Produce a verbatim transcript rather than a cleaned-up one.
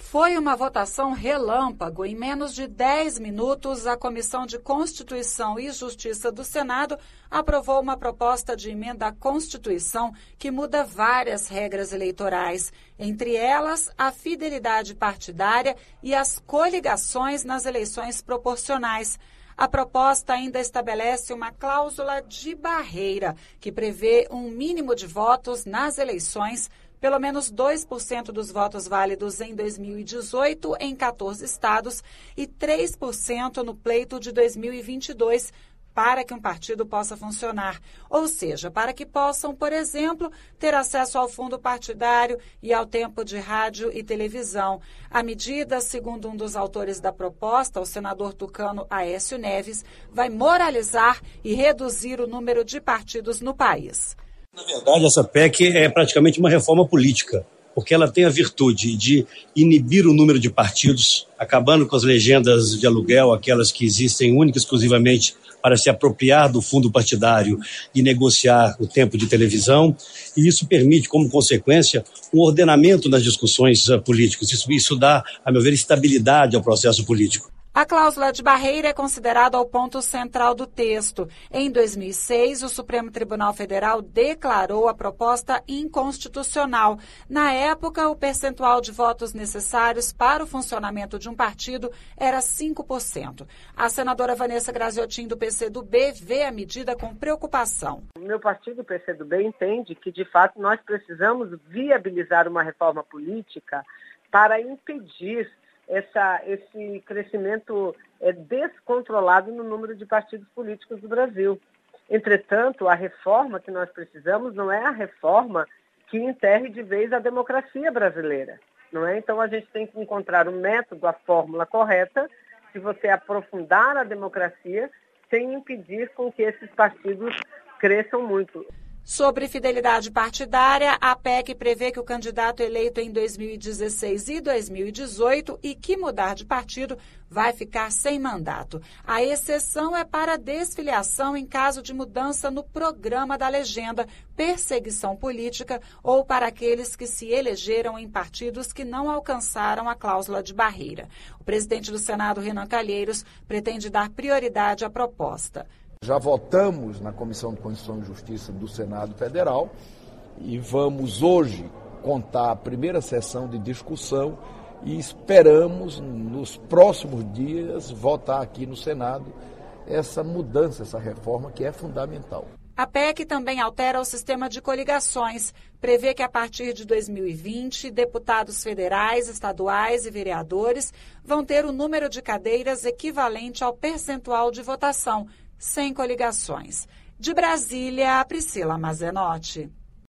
Foi uma votação relâmpago. Em menos de dez minutos, a Comissão de Constituição e Justiça do Senado aprovou uma proposta de emenda à Constituição que muda várias regras eleitorais, entre elas a fidelidade partidária e as coligações nas eleições proporcionais. A proposta ainda estabelece uma cláusula de barreira, que prevê um mínimo de votos nas eleições, pelo menos dois por cento dos votos válidos em dois mil e dezoito em quatorze estados e três por cento no pleito de dois mil e vinte e dois, para que um partido possa funcionar. Ou seja, para que possam, por exemplo, ter acesso ao fundo partidário e ao tempo de rádio e televisão. A medida, segundo um dos autores da proposta, o senador tucano Aécio Neves, vai moralizar e reduzir o número de partidos no país. Na verdade, essa P E C é praticamente uma reforma política, porque ela tem a virtude de inibir o número de partidos, acabando com as legendas de aluguel, aquelas que existem única e exclusivamente para se apropriar do fundo partidário e negociar o tempo de televisão, e isso permite, como consequência, um ordenamento nas discussões políticas. Isso, isso dá, a meu ver, estabilidade ao processo político. A cláusula de barreira é considerada o ponto central do texto. Em dois mil e seis, o Supremo Tribunal Federal declarou a proposta inconstitucional. Na época, o percentual de votos necessários para o funcionamento de um partido era cinco por cento. A senadora Vanessa Graziotin, do P C do B, vê a medida com preocupação. O meu partido, o P C do B, entende que, de fato, nós precisamos viabilizar uma reforma política para impedir Essa, esse crescimento é, descontrolado no número de partidos políticos do Brasil. Entretanto, a reforma que nós precisamos não é a reforma que enterre de vez a democracia brasileira, não é? Então, a gente tem que encontrar o método, a fórmula correta de você aprofundar a democracia sem impedir com que esses partidos cresçam muito. Sobre fidelidade partidária, a P E C prevê que o candidato eleito em dois mil e dezesseis e dois mil e dezoito e que mudar de partido vai ficar sem mandato. A exceção é para desfiliação em caso de mudança no programa da legenda, perseguição política ou para aqueles que se elegeram em partidos que não alcançaram a cláusula de barreira. O presidente do Senado, Renan Calheiros, pretende dar prioridade à proposta. Já votamos na Comissão de Constituição e Justiça do Senado Federal e vamos hoje contar a primeira sessão de discussão e esperamos, nos próximos dias, votar aqui no Senado essa mudança, essa reforma que é fundamental. A P E C também altera o sistema de coligações. Prevê que a partir de dois mil e vinte, deputados federais, estaduais e vereadores vão ter o número de cadeiras equivalente ao percentual de votação, sem coligações. De Brasília, Priscila Mazenotti.